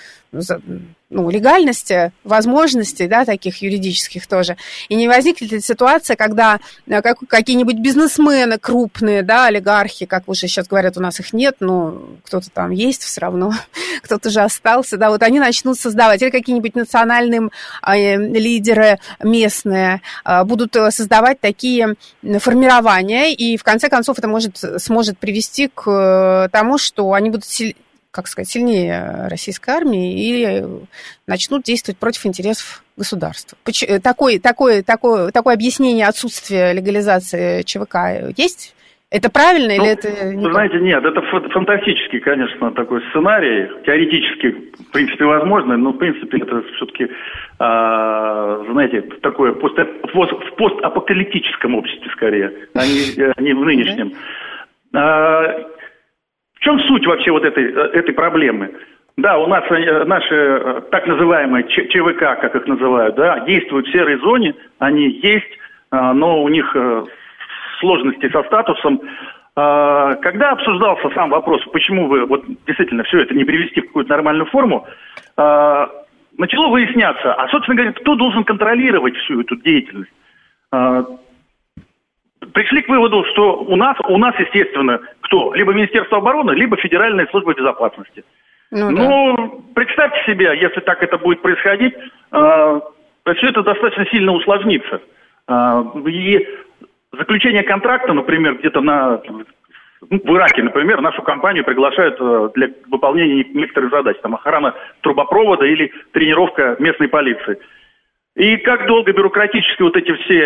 ну, легальности, возможностей, да, таких юридических тоже. И не возникнет ли ситуация, когда как, какие-нибудь бизнесмены крупные, да, олигархи, как уже сейчас говорят, у нас их нет, но кто-то там есть все равно, кто-то же остался, да, вот они начнут создавать, или какие-нибудь национальные э, лидеры местные э, будут создавать такие формирования, и в конце концов это может, сможет привести к тому, что они будут сильнее, как сказать, сильнее российской армии и начнут действовать против интересов государства. Такое, такое, такое, такое объяснение отсутствия легализации ЧВК есть? Это правильно, ну, или это... Вы знаете, нет, это фантастический, конечно, такой сценарий, теоретически, в принципе, возможно, но, в принципе, это все-таки, а, знаете, такое пост, в постапокалиптическом обществе, скорее, а не, а не в нынешнем. А, в чем суть вообще вот этой, этой проблемы? Да, у нас наши так называемые ЧВК, как их называют, да, действуют в серой зоне, они есть, но у них сложности со статусом. Когда обсуждался сам вопрос, почему вы вот действительно все это не привести в какую-то нормальную форму, начало выясняться, а, собственно говоря, кто должен контролировать всю эту деятельность? Пришли к выводу, что у нас, у нас, естественно, кто кто? Либо Министерство обороны, либо Федеральная служба безопасности. Ну, ну да. Представьте себе, если так это будет происходить, э, все это достаточно сильно усложнится. Э, и заключение контракта, например, где-то на, в Ираке, например, нашу компанию приглашают для выполнения некоторых задач, там охрана трубопровода или тренировка местной полиции. И как долго бюрократически вот эти все,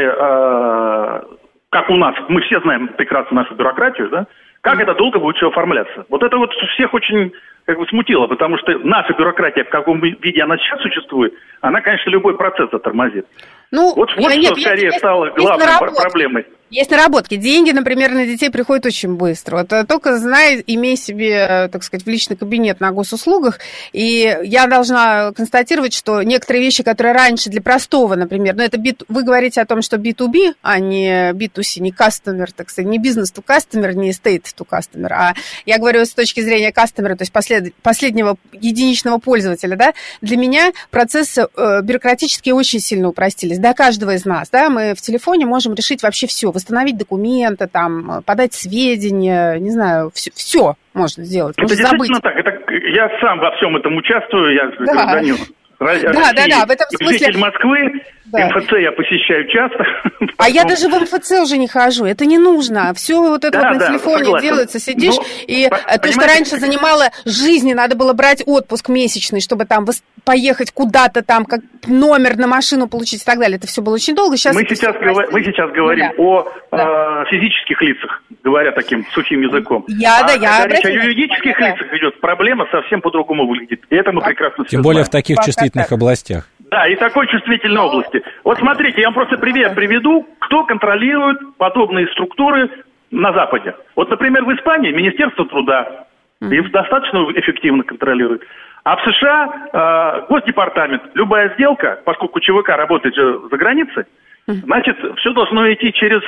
э, как у нас, мы все знаем прекрасно нашу бюрократию, да, как это долго будет все оформляться. Вот это вот всех очень как бы смутило, потому что наша бюрократия, в каком виде она сейчас существует, она, конечно, любой процесс затормозит. Ну, вот вот нет, что скорее есть, стало главной проблемой. Есть наработки. Деньги, например, на детей приходят очень быстро. Вот только знай, имей себе, так сказать, в личный кабинет на госуслугах. И я должна констатировать, что некоторые вещи, которые раньше для простого, например, ну это би, вы говорите о том, что би ту би, а не би ту си, не customer, так сказать, не бизнес to customer, не state to customer, а я говорю с точки зрения customer, то есть послед, последнего единичного пользователя, да, для меня процессы э, бюрократические очень сильно упростились. Для каждого из нас, да, мы в телефоне можем решить вообще все. Восстановить документы, там, подать сведения, не знаю, все, все можно сделать. Это действительно так. Это, я сам во всем этом участвую, я да. гражданин России, да, да, да, в этом смысле... житель Москвы, да. эм эф цэ я посещаю часто. А я даже в эм эф цэ уже не хожу, это не нужно. Все вот это да, вот на да, телефоне согласен. Делается, сидишь, ну, и по- то, что раньше занимало жизни, надо было брать отпуск месячный, чтобы там поехать куда-то там, как номер на машину получить и так далее. Это все было очень долго. Сейчас мы, сейчас говор... мы сейчас говорим да. о да. Э, физических лицах, говоря таким сухим языком. Я, а да, я когда речь о юридических да. лицах идет, проблема совсем по-другому выглядит. И это мы как? прекрасно все Тем знаем. более в таких чувствительных областях. Да, и такой чувствительной области. Вот смотрите, я вам просто привет приведу, кто контролирует подобные структуры на Западе. Вот, например, в Испании Министерство труда их достаточно эффективно контролирует. А в США э, Госдепартамент, любая сделка, поскольку ЧВК работает же за границей, значит, все должно идти через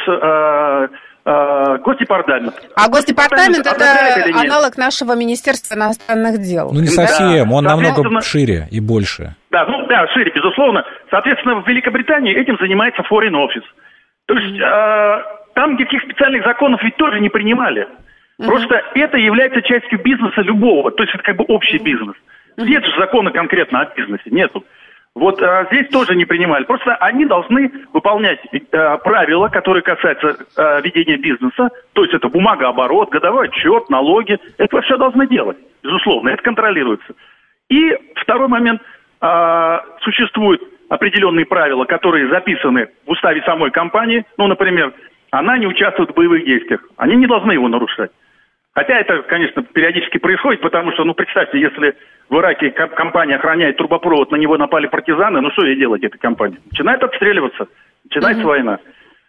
э, э, Госдепартамент. А Госдепартамент, Госдепартамент это аналог нашего Министерства иностранных дел. Ну, не совсем, да? Он намного шире и больше. Да, ну да, шире, безусловно. Соответственно, в Великобритании этим занимается Foreign Office. То есть э, там никаких специальных законов ведь тоже не принимали. Uh-huh. Просто это является частью бизнеса любого. То есть это как бы общий бизнес. Нет же закона конкретно о бизнесе, нету. Вот а, здесь тоже не принимали. Просто они должны выполнять а, правила, которые касаются а, ведения бизнеса. То есть это бумагооборот, годовой отчет, налоги. Это все должны делать, безусловно, это контролируется. И второй момент. А, существуют определенные правила, которые записаны в уставе самой компании. Ну, например, она не участвует в боевых действиях. Они не должны его нарушать. Хотя это, конечно, периодически происходит, потому что, ну, представьте, если в Ираке компания охраняет трубопровод, на него напали партизаны, ну, что ей делать этой компании? Начинает отстреливаться, начинается mm-hmm. война.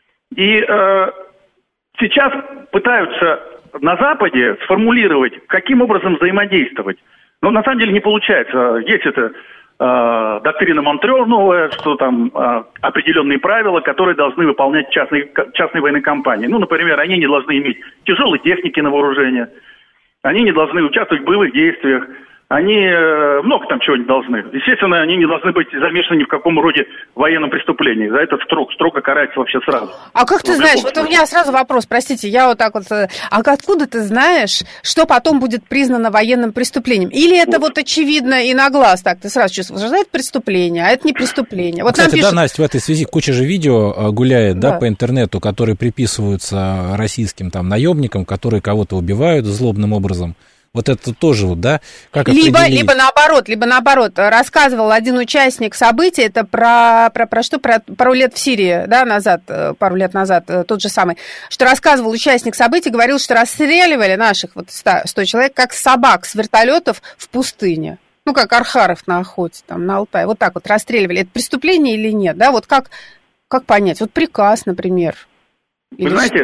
И э, сейчас пытаются на Западе сформулировать, каким образом взаимодействовать. Но на самом деле не получается. Есть это э, доктрина Монтрео новая, что там э, определенные правила, которые должны выполнять частные, частные военные компании. Ну, например, они не должны иметь тяжелой техники на вооружение, они не должны участвовать в боевых действиях, они э, много там чего не должны. Естественно, они не должны быть замешаны ни в каком роде военном преступлении. За это строго, строго карается вообще сразу. А как ты знаешь, вот у меня сразу вопрос, простите, я вот так вот, а откуда ты знаешь, что потом будет признано военным преступлением? Или это вот, вот очевидно и на глаз так, ты сразу чувствуешь, что это преступление, а это не преступление? Вот Кстати, пишут... да, Настя, в этой связи куча же видео гуляет, да, да, по интернету, которые приписываются российским там наемникам, которые кого-то убивают злобным образом. Вот это тоже вот, да? Как либо, либо наоборот, либо наоборот. Рассказывал один участник событий, это про, про, про что, про пару лет в Сирии, да, назад, пару лет назад, тот же самый, что рассказывал участник событий, говорил, что расстреливали наших вот сто человек, как собак с вертолетов в пустыне. Ну, как Архаров на охоте, там, на Алтае. Вот так вот расстреливали. Это преступление или нет, да? Вот как, как понять? Вот приказ, например. Вы Или знаете,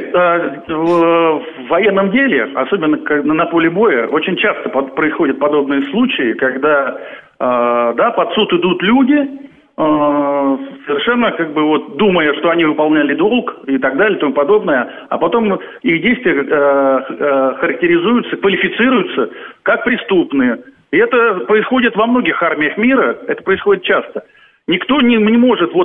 в военном деле, особенно на поле боя, очень часто происходят подобные случаи, когда да, под суд идут люди, совершенно как бы вот думая, что они выполняли долг и так далее и тому подобное, а потом их действия характеризуются, квалифицируются как преступные. И это происходит во многих армиях мира, это происходит часто. Никто не, не может вот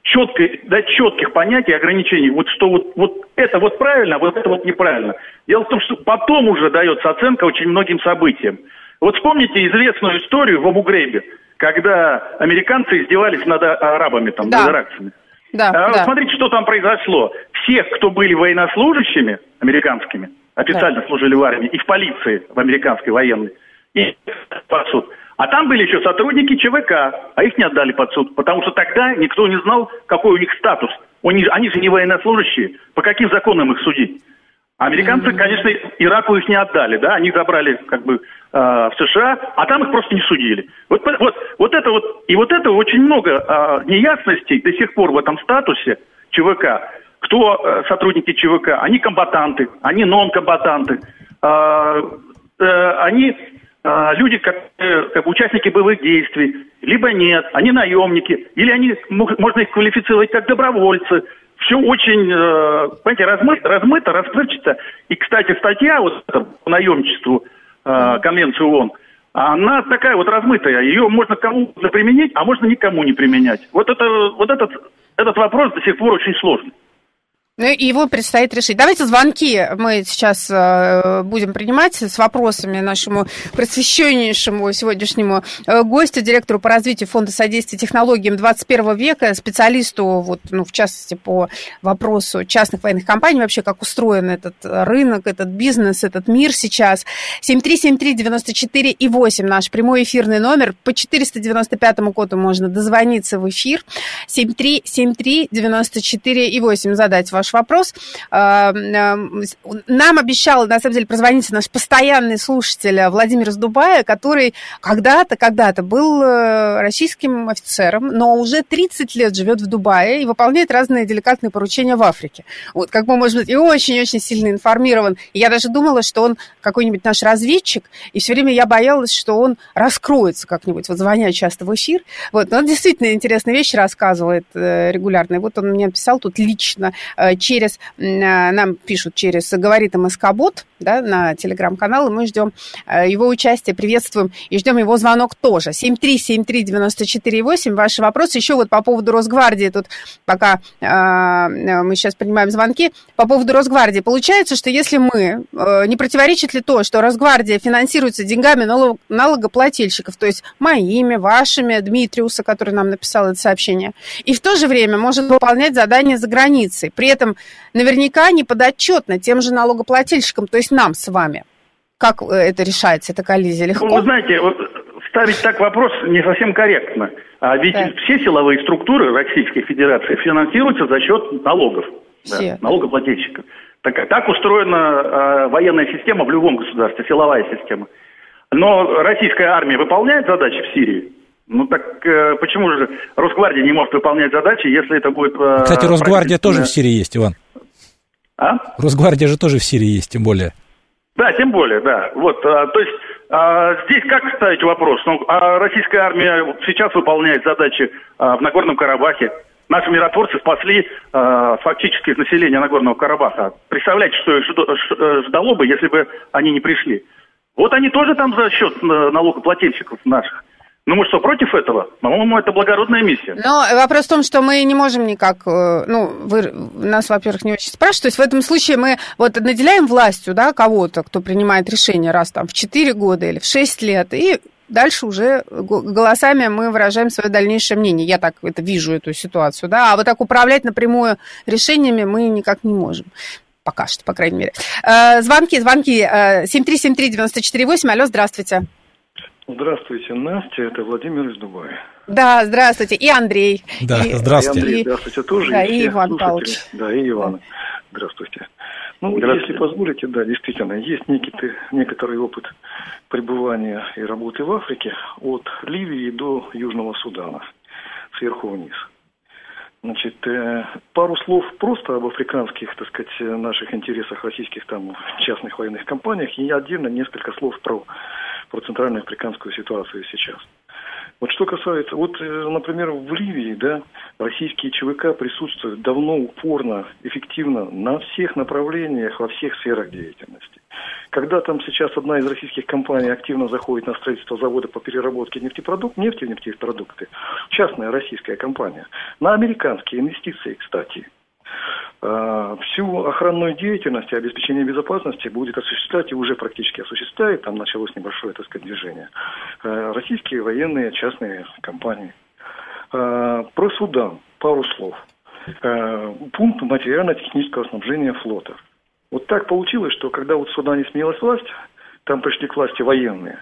четко, дать четких понятий, ограничений, вот что вот, вот это вот правильно, а вот это вот неправильно. Дело в том, что потом уже дается оценка очень многим событиям. Вот вспомните известную историю в Абу-Грейбе, когда американцы издевались над арабами, там, да. над иракцами. Да, а, да. Смотрите, что там произошло. Всех, кто были военнослужащими американскими, официально да. служили в армии и в полиции, в американской военной, и под суд. А там были еще сотрудники ЧВК, а их не отдали под суд, потому что тогда никто не знал, какой у них статус. Они, они же не военнослужащие, по каким законам их судить? А американцы, mm-hmm. конечно, Ираку их не отдали, да, они забрали как бы э, в США, а там их просто не судили. Вот, вот, вот это вот, и вот это очень много э, неясностей до сих пор в этом статусе ЧВК. Кто э, сотрудники ЧВК? Они комбатанты, они нон-комбатанты, э, э, они... люди, как, как участники боевых действий, либо нет, они наемники, или они, можно их квалифицировать как добровольцы. Все очень, понимаете, размыто, размыто, расплывчато. И, кстати, статья вот по наемничеству, Конвенции ООН, она такая вот размытая. Ее можно кому-то применить, а можно никому не применять. Вот, это, вот этот, этот вопрос до сих пор очень сложный. Ну, и его предстоит решить. Давайте звонки мы сейчас э, будем принимать с вопросами нашему просвещеннейшему сегодняшнему э, гостю, директору по развитию Фонда содействия технологиям двадцать первого века, специалисту, вот, ну, в частности, по вопросу частных военных компаний, вообще, как устроен этот рынок, этот бизнес, этот мир сейчас. семь три семь три девяносто четыре и восемь наш прямой эфирный номер. По четыреста девяносто пятому коду можно дозвониться в эфир. семь три семь три девяносто четыре и восемь. Задать ваш вопрос. Нам обещал, на самом деле, прозвониться наш постоянный слушатель Владимир из Дубая, который когда-то, когда-то был российским офицером, но уже тридцать лет живет в Дубае и выполняет разные деликатные поручения в Африке. Вот, как бы, может быть, и очень-очень сильно информирован. И я даже думала, что он какой-нибудь наш разведчик, и все время я боялась, что он раскроется как-нибудь, вот звоня часто в эфир. Вот, но он действительно интересные вещи рассказывает регулярно. И вот он мне написал тут лично через, нам пишут через «Говорит МСК-бот», да, на телеграм-канал, и мы ждем его участия, приветствуем и ждем его звонок тоже. семь три семь три девяносто четыре восемь, ваши вопросы. Еще вот по поводу Росгвардии, тут пока э, мы сейчас принимаем звонки, по поводу Росгвардии. Получается, что если мы, э, не противоречит ли то, что Росгвардия финансируется деньгами налог, налогоплательщиков, то есть моими, вашими, Дмитриуса, который нам написал это сообщение, и в то же время может выполнять задания за границей, при этом наверняка не подотчетно тем же налогоплательщикам, то есть нам с вами. Как это решается, эта коллизия? Легко? Ну, вы знаете, вот ставить так вопрос не совсем корректно. А ведь да. все силовые структуры Российской Федерации финансируются за счет налогов, да, налогоплательщиков. Так, так устроена э, военная система в любом государстве, силовая система. Но российская армия выполняет задачи в Сирии. Ну так э, почему же Росгвардия не может выполнять задачи, если это будет... Э, Кстати, Росгвардия тоже в Сирии есть, Иван. А? Росгвардия же тоже в Сирии есть, тем более. Да, тем более, да. Вот, а, то есть а, здесь как ставить вопрос? Ну, а российская армия сейчас выполняет задачи а, в Нагорном Карабахе. Наши миротворцы спасли а, фактически население Нагорного Карабаха. Представляете, что их ждало бы, если бы они не пришли? Вот они тоже там за счет налогоплательщиков наших. Ну, мы что, против этого? По-моему, это благородная миссия. Но вопрос в том, что мы не можем никак... Ну, вы нас, во-первых, не очень спрашиваете. То есть в этом случае мы вот наделяем властью, да, кого-то, кто принимает решение раз там в четыре года или в шесть лет, и дальше уже голосами мы выражаем свое дальнейшее мнение. Я так это вижу, эту ситуацию, да. А вот так управлять напрямую решениями мы никак не можем. Пока что, по крайней мере. Звонки, звонки. семь три семь три девяносто четыре восемь. Алло, здравствуйте. Здравствуйте, Настя, это Владимир из Дубая. Да, здравствуйте, и Андрей. Да, и, здравствуйте. И Андрей, здравствуйте тоже. Да, и, и Иван Павлович. Да, и Иван. Здравствуйте. Ну, здравствуйте. Если позволите, да, действительно, есть некий, некоторый опыт пребывания и работы в Африке от Ливии до Южного Судана, сверху вниз. Значит, пару слов просто об африканских, так сказать, наших интересах, российских там частных военных компаниях, и отдельно несколько слов про, про центральную африканскую ситуацию сейчас. Вот что касается, вот, например, в Ливии, да, российские ЧВК присутствуют давно, упорно, эффективно на всех направлениях, во всех сферах деятельности. когда там сейчас одна из российских компаний активно заходит на строительство завода по переработке нефтепродуктов, нефти и нефтепродукты, частная российская компания, на американские инвестиции, кстати, всю охранную деятельность и обеспечение безопасности будет осуществлять и уже практически осуществляет, там началось небольшое, так сказать, движение, российские военные частные компании. Про Судан пару слов. Пункт материально-технического снабжения флота. Вот так получилось, что когда вот в Судане сменилась власть, там пришли к власти военные.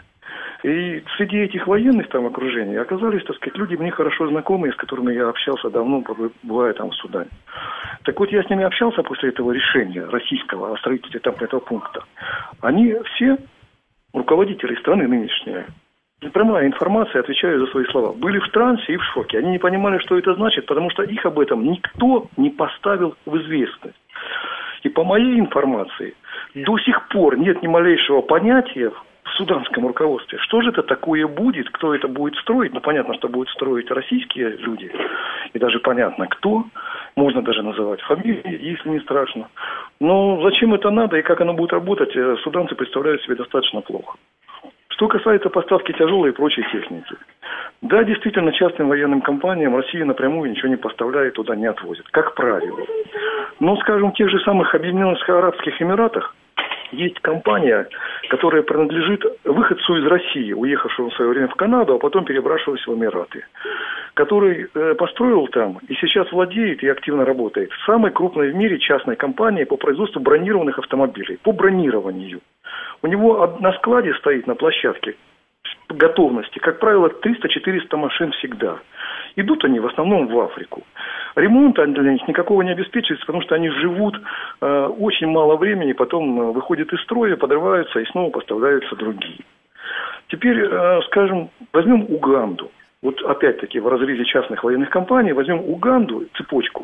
И среди этих военных там окружений оказались, так сказать, люди мне хорошо знакомые, с которыми я общался давно, бывая там в Судане. Так вот, я с ними общался после этого решения российского о строительстве там этого пункта. Они все руководители страны нынешние. Прямая информация, отвечаю за свои слова, были в трансе и в шоке. Они не понимали, что это значит, потому что их об этом никто не поставил в известность. И по моей информации, до сих пор нет ни малейшего понятия в суданском руководстве, что же это такое будет, кто это будет строить. Ну, понятно, что будут строить российские люди, и даже понятно, кто. Можно даже называть фамилии, если не страшно. Но зачем это надо и как оно будет работать, суданцы представляют себе достаточно плохо. Что касается поставки тяжелой и прочей техники. Да, действительно, частным военным компаниям Россия напрямую ничего не поставляет, туда не отвозит, как правило. Но, скажем, в тех же самых Объединенных Арабских Эмиратах есть компания, которая принадлежит выходцу из России, уехавшему в свое время в Канаду, а потом перебравшегося в Эмираты, который э, построил там и сейчас владеет и активно работает самой крупной в мире частной компанией по производству бронированных автомобилей, по бронированию. У него на складе стоит на площадке готовности, как правило, триста-четыреста машин всегда. Идут они в основном в Африку. Ремонта для них никакого не обеспечивается, потому что они живут э, очень мало времени, потом выходят из строя, подрываются и снова поставляются другие. Теперь, э, скажем, возьмем Уганду. Вот опять-таки в разрезе частных военных компаний возьмем Уганду, цепочку,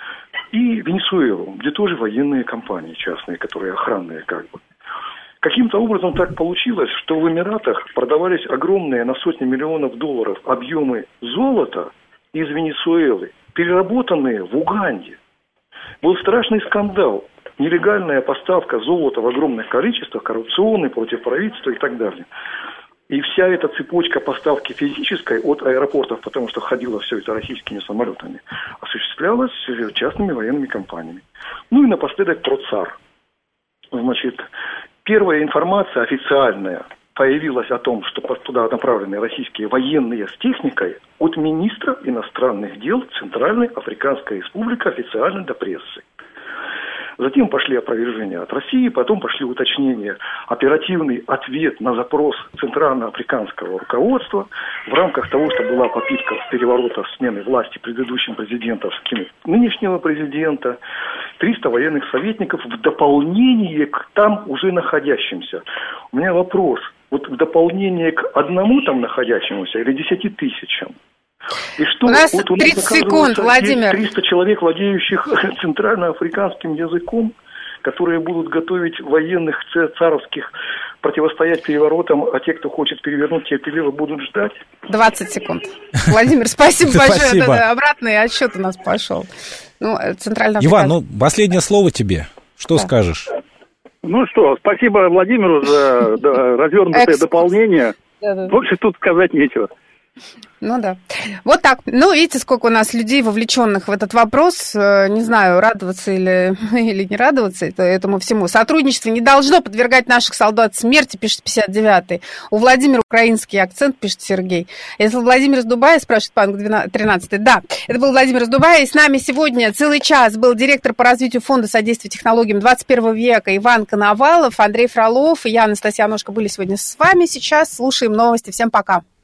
и Венесуэлу, где тоже военные компании частные, которые охранные как бы. Каким-то образом так получилось, что в Эмиратах продавались огромные на сотни миллионов долларов объемы золота из Венесуэлы, переработанные в Уганде. Был страшный скандал. Нелегальная поставка золота в огромных количествах, коррупционный, против правительства и так далее. И вся эта цепочка поставки физической от аэропортов, потому что ходило все это российскими самолетами, осуществлялась частными военными компаниями. Ну и напоследок про ЦАР. Значит, первая информация официальная появилась о том, что туда направлены российские военные с техникой от министра иностранных дел Центральной Африканской Республики официально до прессы. Затем пошли опровержения от России, потом пошли уточнения, оперативный ответ на запрос центральноафриканского руководства в рамках того, что была попытка переворота смены власти предыдущим президентом, скинуть нынешнего президента, триста военных советников в дополнение к там уже находящимся. У меня вопрос, вот в дополнение к одному там находящемуся или десяти тысячам? И что, у нас вот у тридцать секунд, Владимир. триста человек, владеющих центральноафриканским языком, которые будут готовить военных царовских, противостоять переворотам, а те, кто хочет перевернуть, терпеливо будут ждать. двадцать секунд. Владимир, спасибо большое. Обратный отсчет у нас пошел. Иван, ну, последнее слово тебе. Что скажешь? Ну что, спасибо Владимиру за развернутое дополнение. Больше тут сказать нечего. Ну да. Вот так. Ну, видите, сколько у нас людей, вовлеченных в этот вопрос. Не знаю, радоваться или, или не радоваться этому всему. Сотрудничество не должно подвергать наших солдат смерти, пишет пятьдесят девятый. У Владимира украинский акцент, пишет Сергей. Если Владимир из Дубая, спрашивает Панк тринадцатый. Да, это был Владимир из Дубая. И с нами сегодня целый час был директор по развитию фонда содействия технологиям двадцать первого века Иван Коновалов, Андрей Фролов и я, Анастасия Аношко, были сегодня с вами. Сейчас слушаем новости. Всем пока.